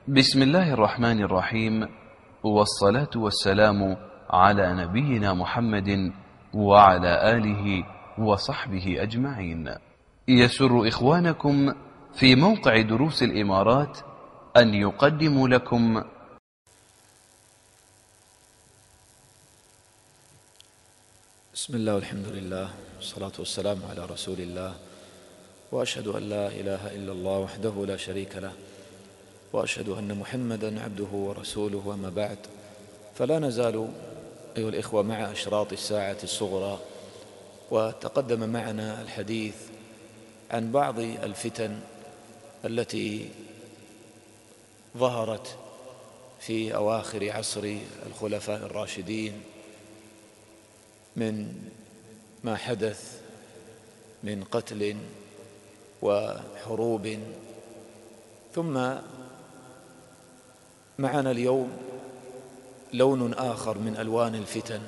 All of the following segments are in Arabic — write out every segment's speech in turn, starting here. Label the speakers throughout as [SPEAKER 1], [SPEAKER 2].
[SPEAKER 1] بسم الله الرحمن الرحيم، والصلاة والسلام على نبينا محمد وعلى آله وصحبه أجمعين. يسر إخوانكم في موقع دروس الإمارات أن يقدموا لكم
[SPEAKER 2] بسم الله والحمد لله والصلاة والسلام على رسول الله، وأشهد أن لا إله إلا الله وحده لا شريك له، وأشهد أن محمدا عبده ورسوله. وما بعد، فلا نزال أيها الإخوة مع أشراط الساعة الصغرى، وتقدم معنا الحديث عن بعض الفتن التي ظهرت في أواخر عصر الخلفاء الراشدين، من ما حدث من قتل وحروب. ثم معنا اليوم لون آخر من ألوان الفتن،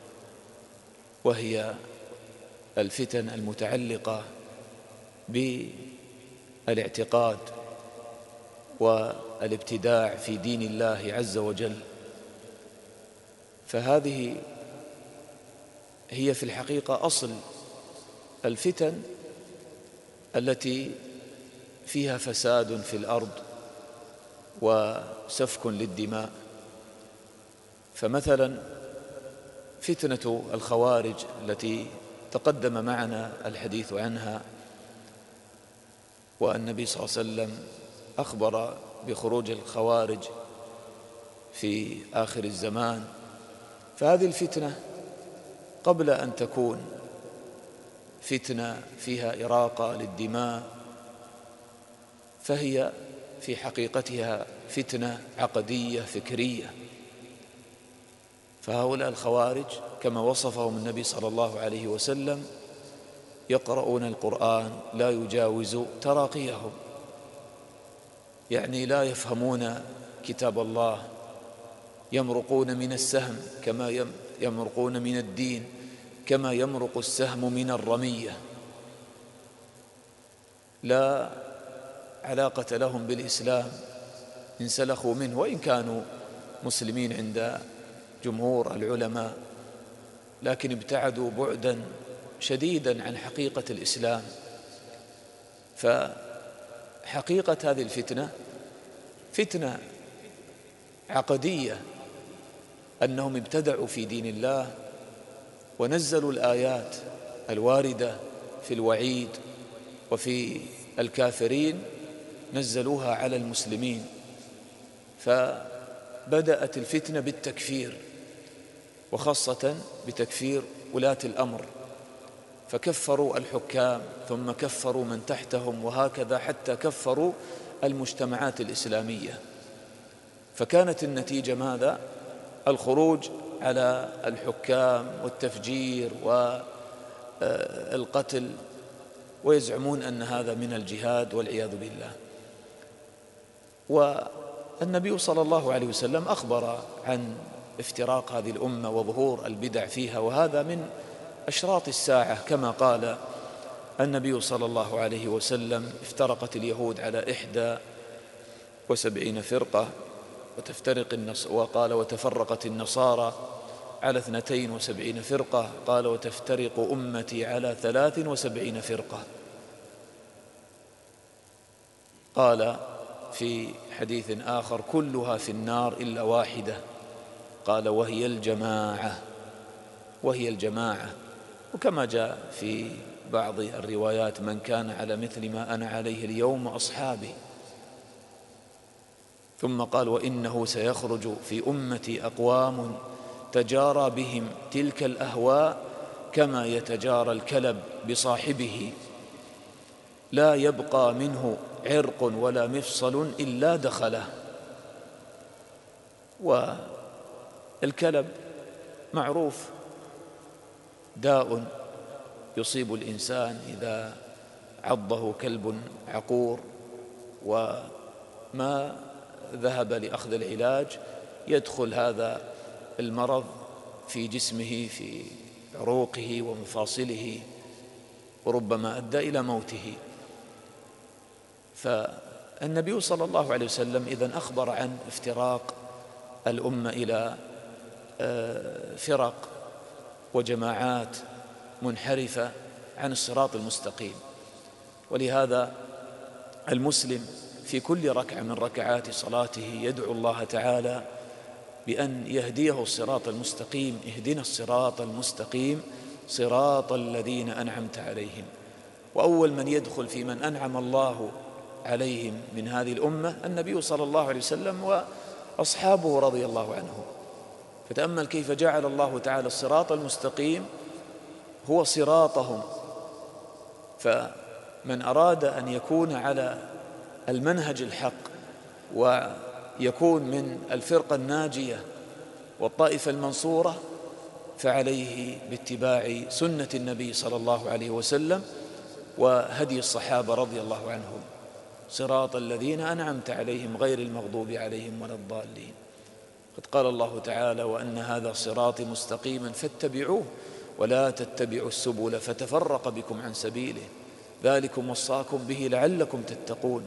[SPEAKER 2] وهي الفتن المتعلقة بالاعتقاد والابتداع في دين الله عز وجل. فهذه هي في الحقيقة أصل الفتن التي فيها فساد في الأرض وسفك للدماء. فمثلا فتنة الخوارج التي تقدم معنا الحديث عنها، والنبي صلى الله عليه وسلم أخبر بخروج الخوارج في آخر الزمان. فهذه الفتنة قبل أن تكون فتنة فيها إراقة للدماء، فهي في حقيقتها فتنة عقدية فكرية. فهؤلاء الخوارج كما وصفهم النبي صلى الله عليه وسلم يقرؤون القرآن لا يجاوز تراقيهم، يعني لا يفهمون كتاب الله، يمرقون من السهم كما يمرقون من الدين، كما يمرق السهم من الرمية. لا علاقة لهم بالإسلام، انسلخوا منه، وإن كانوا مسلمين عند جمهور العلماء، لكن ابتعدوا بعدا شديدا عن حقيقة الإسلام. فحقيقة هذه الفتنة فتنة عقدية، أنهم ابتدعوا في دين الله ونزلوا الآيات الواردة في الوعيد وفي الكافرين، نزلوها على المسلمين. فبدأت الفتنة بالتكفير، وخاصة بتكفير ولاة الأمر، فكفروا الحكام ثم كفروا من تحتهم، وهكذا حتى كفروا المجتمعات الإسلامية. فكانت النتيجة ماذا؟ الخروج على الحكام والتفجير والقتل، ويزعمون أن هذا من الجهاد والعياذ بالله. والنبي صلى الله عليه وسلم أخبر عن افتراق هذه الأمة وظهور البدع فيها، وهذا من أشراط الساعة، كما قال النبي صلى الله عليه وسلم: افترقت اليهود على 71 فرقة، وقال وتفرقت النصارى على 72 فرقة، قال وتفترق أمتي على 73 فرقة. قال في حديث آخر: كلها في النار إلا واحدة، قال وهي الجماعة. وهي الجماعة. وكما جاء في بعض الروايات: من كان على مثل ما أنا عليه اليوم وأصحابي. ثم قال: وإنه سيخرج في أمتي أقوام تجارى بهم تلك الأهواء كما يتجارى الكلب بصاحبه، لا يبقى منه عرق ولا مفصل إلا دخله. والكلب معروف داء يصيب الإنسان إذا عضه كلب عقور وما ذهب لأخذ العلاج، يدخل هذا المرض في جسمه، في عروقه وربما أدى إلى موته. النبي صلى الله عليه وسلم إذن أخبر عن افتراق الأمة إلى فرق وجماعات منحرفة عن الصراط المستقيم. ولهذا المسلم في كل ركعة من ركعات صلاته يدعو الله تعالى بأن يهديه الصراط المستقيم. اهدنا الصراط المستقيم صراط الذين أنعمت عليهم. وأول من يدخل في من أنعم الله عليهم من هذه الأمة النبي صلى الله عليه وسلم وأصحابه رضي الله عنهم. فتأمل كيف جعل الله تعالى الصراط المستقيم هو صراطهم. فمن أراد أن يكون على المنهج الحق ويكون من الفرقة الناجية والطائفة المنصورة فعليه باتباع سنة النبي صلى الله عليه وسلم وهدي الصحابة رضي الله عنهم. صراط الذين أنعمت عليهم غير المغضوب عليهم ولا الضالين. قد قال الله تعالى: وأن هذا صراطي مستقيما فاتبعوه ولا تتبعوا السبل فتفرق بكم عن سبيله ذلكم وصاكم به لعلكم تتقون.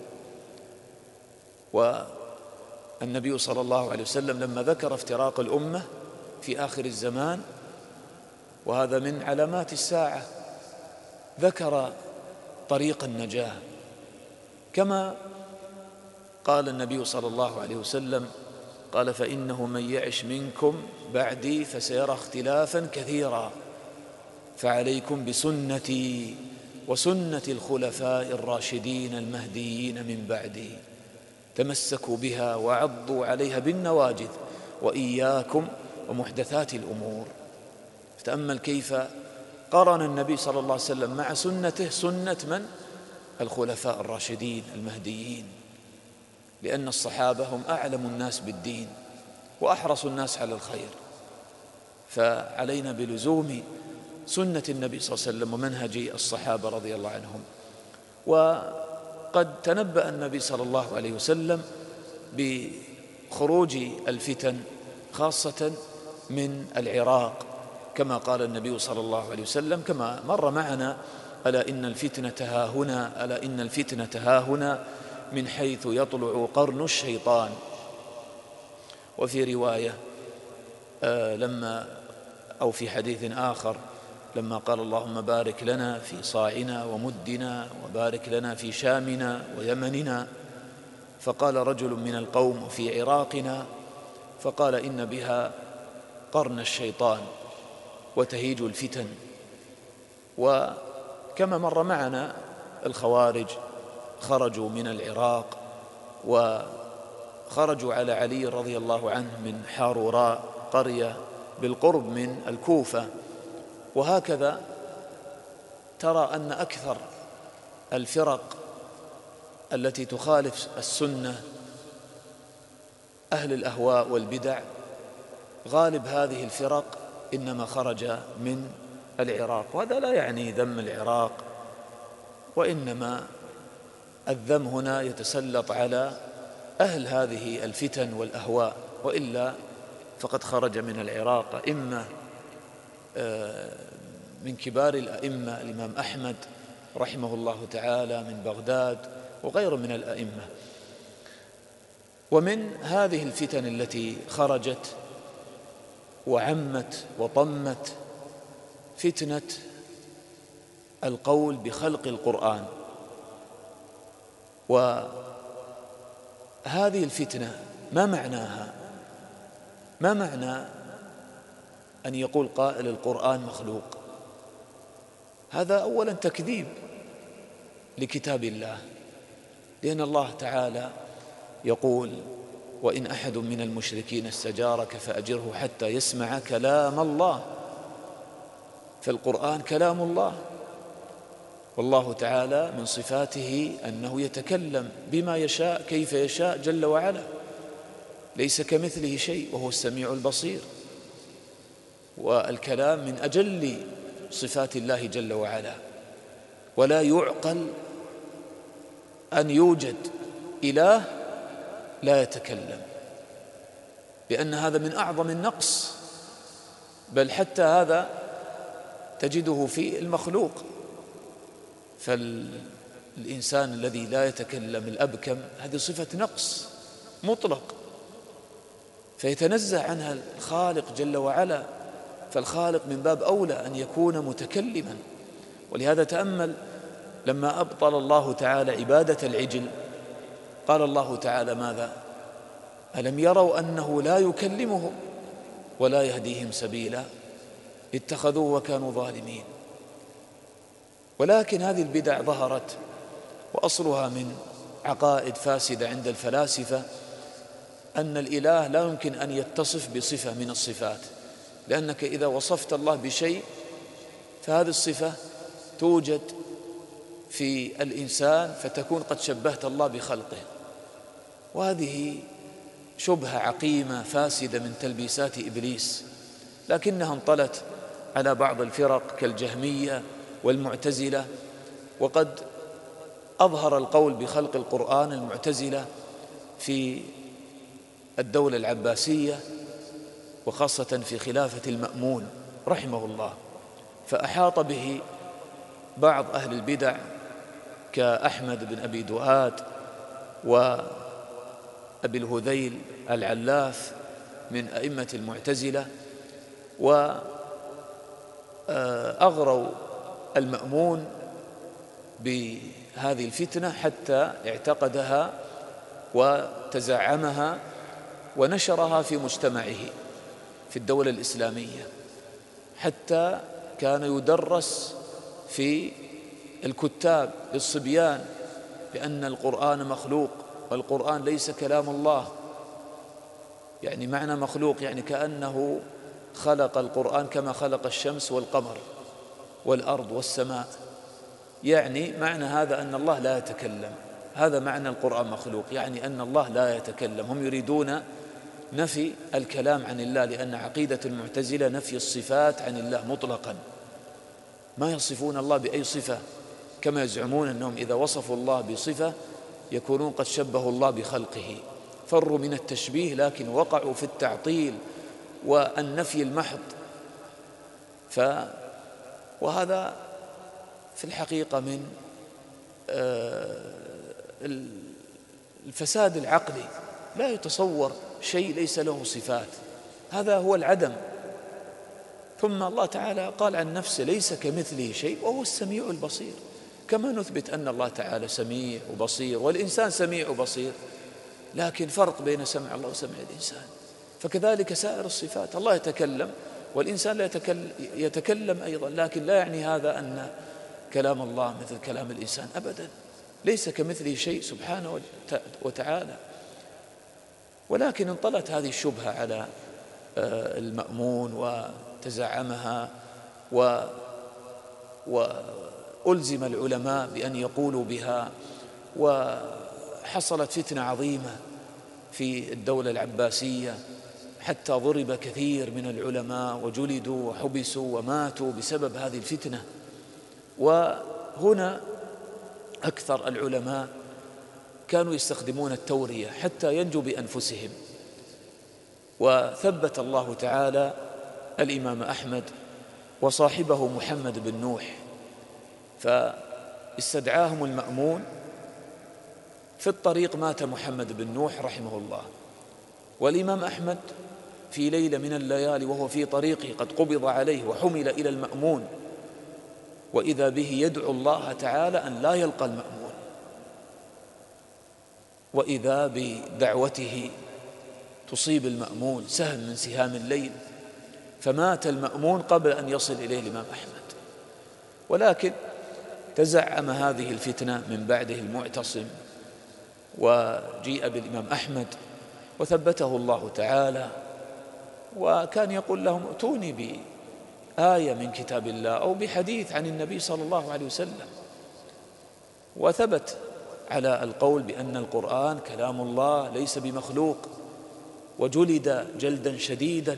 [SPEAKER 2] والنبي صلى الله عليه وسلم لما ذكر افتراق الأمة في آخر الزمان وهذا من علامات الساعة ذكر طريق النجاة، كما قال النبي صلى الله عليه وسلم قال: فإنه من يعش منكم بعدي فسيرى اختلافا كثيرا فعليكم بسنتي وسنة الخلفاء الراشدين المهديين من بعدي تمسكوا بها وعضوا عليها بالنواجذ وإياكم ومحدثات الأمور. فتأمل كيف قرن النبي صلى الله عليه وسلم مع سنته سنة من؟ الخلفاء الراشدين المهديين، لأن الصحابة هم أعلم الناس بالدين وأحرص الناس على الخير. فعلينا بلزوم سنة النبي صلى الله عليه وسلم ومنهج الصحابة رضي الله عنهم. وقد تنبأ النبي صلى الله عليه وسلم بخروج الفتن خاصة من العراق، كما قال النبي صلى الله عليه وسلم كما مر معنا: ألا إن الفتنة ها هنا، ألا إن الفتنة ها هنا من حيث يطلع قرن الشيطان. وفي رواية أو في حديث آخر لما قال: اللهم بارك لنا في صاعنا ومدنا وبارك لنا في شامنا ويمننا، فقال رجل من القوم: في عراقنا، فقال: إن بها قرن الشيطان وتهيج الفتن. وكما مر معنا الخوارج خرجوا من العراق وخرجوا على علي رضي الله عنه من حاروراء قرية بالقرب من الكوفة. وهكذا ترى أن أكثر الفرق التي تخالف السنة أهل الأهواء والبدع، غالب هذه الفرق إنما خرج من العراق. وهذا لا يعني ذم العراق، وإنما الذم هنا يتسلط على أهل هذه الفتن والأهواء، وإلا فقد خرج من العراق أئمة من كبار الأئمة الإمام أحمد رحمه الله تعالى من بغداد وغيره من الأئمة. ومن هذه الفتن التي خرجت وعمت وطمت فتنة القول بخلق القرآن. وهذه الفتنة ما معناها؟ ما معنى أن يقول قائل القرآن مخلوق؟ هذا أولا تكذيب لكتاب الله، لأن الله تعالى يقول: وإن أحد من المشركين استجارك فأجره حتى يسمع كلام الله. فالقرآن كلام الله، والله تعالى من صفاته أنه يتكلم بما يشاء كيف يشاء جل وعلا، ليس كمثله شيء وهو السميع البصير. والكلام من أجل صفات الله جل وعلا، ولا يعقل أن يوجد إله لا يتكلم، لأن هذا من أعظم النقص، بل حتى هذا تجده في المخلوق. فلا الإنسان الذي لا يتكلم الأبكم هذه صفة نقص مطلق، فيتنزه عنها الخالق جل وعلا، فالخالق من باب أولى أن يكون متكلما. ولهذا تأمل لما أبطل الله تعالى عبادة العجل قال الله تعالى ماذا؟ ألم يروا أنه لا يكلمهم ولا يهديهم سبيلا اتخذوه وكانوا ظالمين. ولكن هذه البدع ظهرت وأصلها من عقائد فاسدة عند الفلاسفة، أن الإله لا يمكن أن يتصف بصفة من الصفات، لأنك إذا وصفت الله بشيء فهذه الصفة توجد في الإنسان فتكون قد شبهت الله بخلقه. وهذه شبهة عقيمة فاسدة من تلبيسات إبليس، لكنها انطلت على بعض الفرق كالجهمية والمعتزلة، وقد أظهر القول بخلق القرآن المعتزلة في الدولة العباسية، وخاصة في خلافة المأمون رحمه الله، فأحاط به بعض أهل البدع كأحمد بن أبي دؤاد وأبي الهذيل العلاف من أئمة المعتزلة، وأغروا المأمون بهذه الفتنة حتى اعتقدها وتزعمها ونشرها في مجتمعه في الدولة الإسلامية، حتى كان يدرس في الكتاب للصبيان بأن القرآن مخلوق والقرآن ليس كلام الله. يعني معنى مخلوق يعني كأنه خلق القرآن كما خلق الشمس والقمر والأرض والسماء، يعني معنى هذا أن الله لا يتكلم، هذا معنى القرآن مخلوق، يعني أن الله لا يتكلم. هم يريدون نفي الكلام عن الله، لأن عقيدة المعتزلة نفي الصفات عن الله مطلقا، ما يصفون الله بأي صفة، كما يزعمون أنهم إذا وصفوا الله بصفة يكونون قد شبهوا الله بخلقه، فروا من التشبيه لكن وقعوا في التعطيل والنفي المحض. وهذا في الحقيقة من الفساد العقلي، لا يتصور شيء ليس له صفات، هذا هو العدم. ثم الله تعالى قال عن نفسه ليس كمثله شيء وهو السميع البصير، كما نثبت أن الله تعالى سميع وبصير والإنسان سميع وبصير، لكن فرق بين سمع الله وسمع الإنسان. فكذلك سائر الصفات، الله يتكلم والإنسان لا يتكلم أيضا، لكن لا يعني هذا أن كلام الله مثل كلام الإنسان أبدا، ليس كمثله شيء سبحانه وتعالى. ولكن انطلت هذه الشبهة على المأمون وتزعمها، وألزم العلماء بأن يقولوا بها، وحصلت فتنة عظيمة في الدولة العباسية حتى ضرب كثير من العلماء وجلدوا وحبسوا وماتوا بسبب هذه الفتنة. وهنا أكثر العلماء كانوا يستخدمون التورية حتى ينجوا بأنفسهم، وثبت الله تعالى الإمام أحمد وصاحبه محمد بن نوح، فاستدعاهم المأمون. في الطريق مات محمد بن نوح رحمه الله، والإمام أحمد في ليلة من الليالي وهو في طريقه قد قبض عليه وحمل إلى المأمون، وإذا به يدعو الله تعالى أن لا يلقى المأمون، وإذا بدعوته تصيب المأمون سهم من سهام الليل، فمات المأمون قبل أن يصل إليه الإمام أحمد. ولكن تزعم هذه الفتنة من بعده المعتصم، وجيء بالإمام أحمد وثبته الله تعالى، وكان يقول لهم ائتوني بآية من كتاب الله أو بحديث عن النبي صلى الله عليه وسلم، وثبت على القول بأن القرآن كلام الله ليس بمخلوق، وجلد جلدا شديدا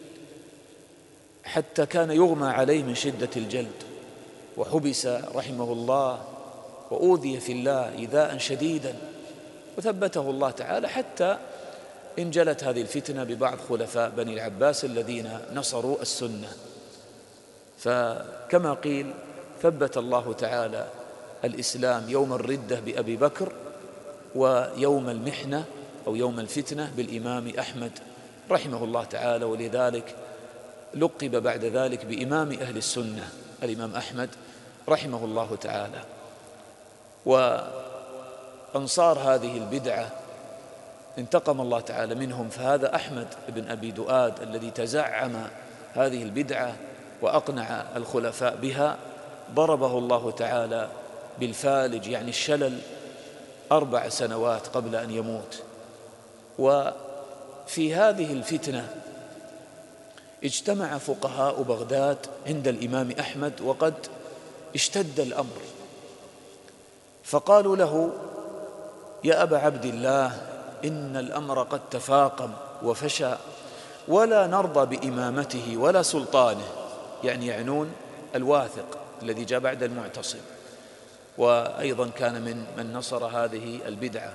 [SPEAKER 2] حتى كان يغمى عليه من شدة الجلد، وحبس رحمه الله وأوذي في الله إيذاء شديدا، وثبته الله تعالى حتى انجلت هذه الفتنة ببعض خلفاء بني العباس الذين نصروا السنة. فكما قيل ثبت الله تعالى الإسلام يوم الردة بأبي بكر، ويوم المحنة أو يوم الفتنة بالإمام أحمد رحمه الله تعالى، ولذلك لقب بعد ذلك بإمام أهل السنة الإمام أحمد رحمه الله تعالى. وأنصار هذه البدعة انتقم الله تعالى منهم، فهذا أحمد بن أبي دؤاد الذي تزعم هذه البدعة وأقنع الخلفاء بها ضربه الله تعالى بالفالج، يعني الشلل، 4 سنوات قبل أن يموت. وفي هذه الفتنة اجتمع فقهاء بغداد عند الإمام أحمد وقد اشتد الأمر، فقالوا له: يا أبا عبد الله، إن الأمر قد تفاقم وفشى، ولا نرضى بإمامته ولا سلطانه، يعني يعنون الواثق الذي جاء بعد المعتصم، وأيضا كان من نصر هذه البدعة.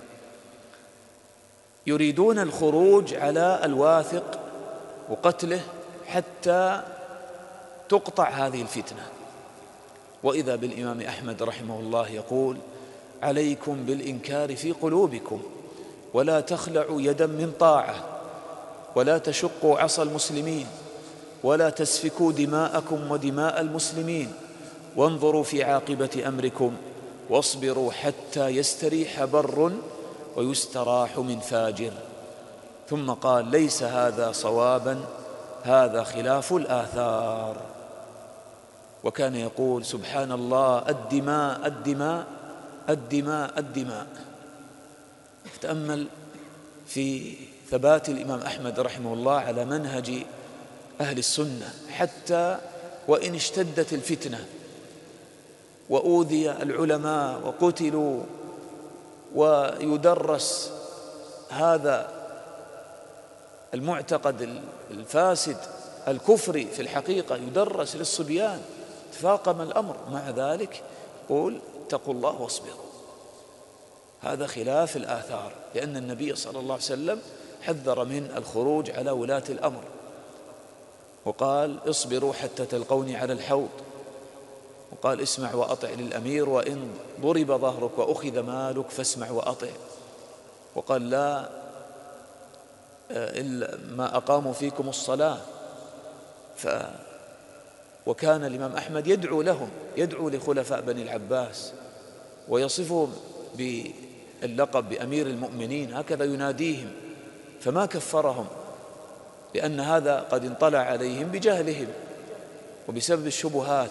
[SPEAKER 2] يريدون الخروج على الواثق وقتله حتى تقطع هذه الفتنة. وإذا بالإمام أحمد رحمه الله يقول: عليكم بالإنكار في قلوبكم، ولا تخلعوا يدا من طاعة، ولا تشقوا عصا المسلمين، ولا تسفكوا دماءكم ودماء المسلمين، وانظروا في عاقبة أمركم، واصبروا حتى يستريح بر ويستراح من فاجر. ثم قال: ليس هذا صوابا، هذا خلاف الآثار. وكان يقول: سبحان الله، الدماء الدماء الدماء الدماء. تأمل في ثبات الإمام أحمد رحمه الله على منهج أهل السنة، حتى وإن اشتدت الفتنة وأوذي العلماء وقتلوا، ويدرس هذا المعتقد الفاسد الكفري في الحقيقة يدرس للصبيان، تفاقم الأمر، مع ذلك قول: اتقوا الله واصبروا. هذا خلاف الآثار، لأن النبي صلى الله عليه وسلم حذر من الخروج على ولاة الأمر، وقال: اصبروا حتى تلقوني على الحوض، وقال: اسمع وأطع للأمير، وإن ضرب ظهرك وأخذ مالك فاسمع وأطع، وقال: لا إلا ما أقاموا فيكم الصلاة. وكان الإمام أحمد يدعو لهم، يدعو لخلفاء بني العباس ويصفهم باللقب بأمير المؤمنين، هكذا يناديهم، فما كفرهم، لأن هذا قد انطلع عليهم بجهلهم وبسبب الشبهات.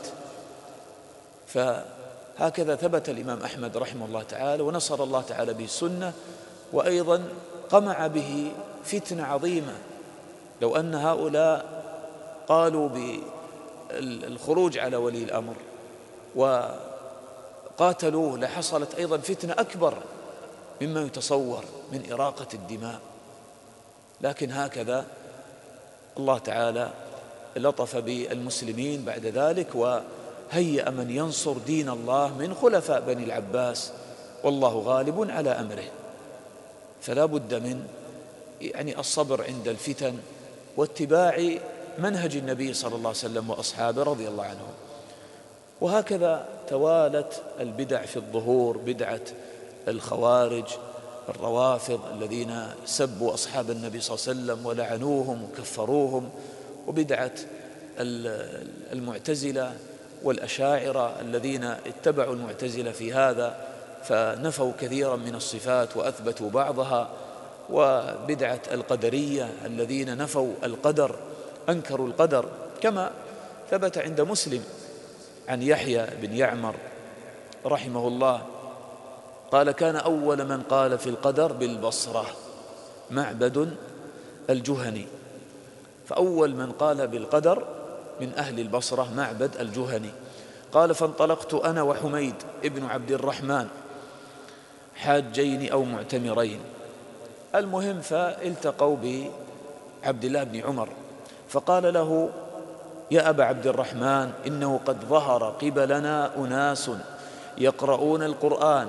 [SPEAKER 2] فهكذا ثبت الإمام أحمد رحمه الله تعالى، ونصر الله تعالى به السنة، وأيضا قمع به فتنة عظيمة. لو أن هؤلاء قالوا بالخروج على ولي الأمر وقاتلوه لحصلت أيضا فتنة أكبر مما يتصور من إراقة الدماء. لكن هكذا الله تعالى لطف بالمسلمين بعد ذلك، وهيأ من ينصر دين الله من خلفاء بني العباس، والله غالب على أمره. فلا بد من الصبر عند الفتن واتباع منهج النبي صلى الله عليه وسلم وأصحابه رضي الله عنهم. وهكذا توالت البدع في الظهور: بدعة الخوارج، الروافض الذين سبوا أصحاب النبي صلى الله عليه وسلم ولعنوهم وكفروهم، وبدعة المعتزلة والأشاعرة الذين اتبعوا المعتزلة في هذا فنفوا كثيرا من الصفات وأثبتوا بعضها، وبدعة القدرية الذين نفوا القدر، أنكروا القدر، كما ثبت عند مسلم عن يحيى بن يعمر رحمه الله قال: كان أول من قال في القدر بالبصرة معبد الجهني. فأول من قال بالقدر من أهل البصرة معبد الجهني. قال: فانطلقت أنا وحميد ابن عبد الرحمن حاجين أو معتمرين، المهم فالتقوا بعبد الله بن عمر، فقال له: يا أبا عبد الرحمن، إنه قد ظهر قبلنا أناس يقرؤون القرآن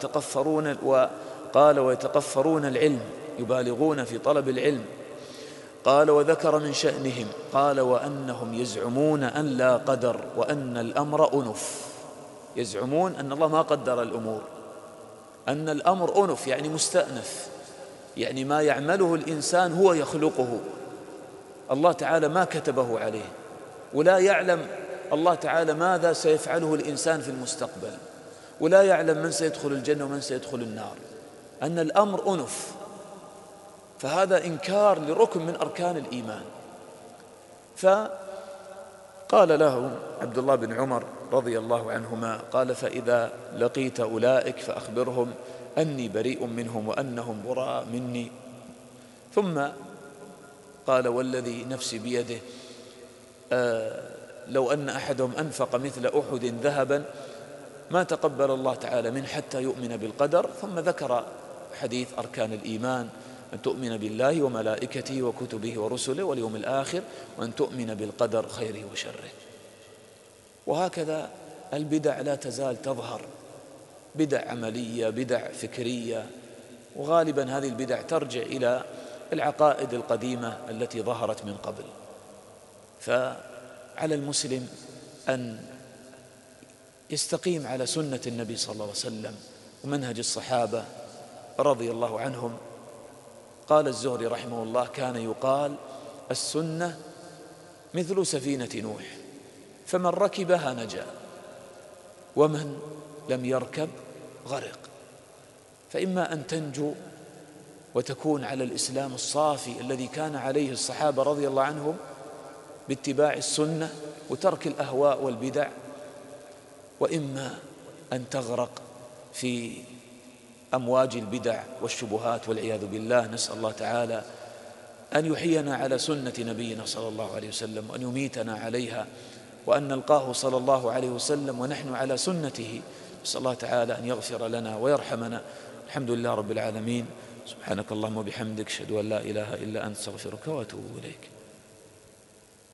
[SPEAKER 2] ويتقفرون العلم، يبالغون في طلب العلم. قال: وذكر من شأنهم، قال: وأنهم يزعمون أن لا قدر، وأن الأمر أنف، يزعمون أن الله ما قدر الأمور، أن الأمر أنف يعني مستأنف، يعني ما يعمله الإنسان هو يخلقه، الله تعالى ما كتبه عليه، ولا يعلم الله تعالى ماذا سيفعله الإنسان في المستقبل، ولا يعلم من سيدخل الجنة ومن سيدخل النار، أن الأمر أنف. فهذا إنكار لركن من أركان الإيمان. فقال له عبد الله بن عمر رضي الله عنهما، قال: فإذا لقيت أولئك فأخبرهم أني بريء منهم وأنهم براء مني. ثم قال: والذي نفسي بيده لو أن أحدهم أنفق مثل أحد ذهبا ما تقبل الله تعالى منه حتى يؤمن بالقدر. ثم ذكر حديث أركان الإيمان: أن تؤمن بالله وملائكته وكتبه ورسله واليوم الآخر، وأن تؤمن بالقدر خيره وشره. وهكذا البدع لا تزال تظهر، بدع عملية، بدع فكرية، وغالبا هذه البدع ترجع إلى العقائد القديمة التي ظهرت من قبل. فعلى المسلم أن يستقيم على سنة النبي صلى الله عليه وسلم ومنهج الصحابة رضي الله عنهم. قال الزهري رحمه الله: كان يقال السنة مثل سفينة نوح، فمن ركبها نجا ومن لم يركب غرق. فإما أن تنجو وتكون على الإسلام الصافي الذي كان عليه الصحابة رضي الله عنهم باتباع السنة وترك الأهواء والبدع، وإما أن تغرق في أمواج البدع والشبهات والعياذ بالله. نسأل الله تعالى أن يحيينا على سنة نبينا صلى الله عليه وسلم، وأن يميتنا عليها، وأن نلقاه صلى الله عليه وسلم ونحن على سنته. نسأل الله تعالى أن يغفر لنا ويرحمنا. الحمد لله رب العالمين. سبحانك اللهم وبحمدك، أشهد أن لا إله إلا أنت، أستغفرك وأتوب إليك.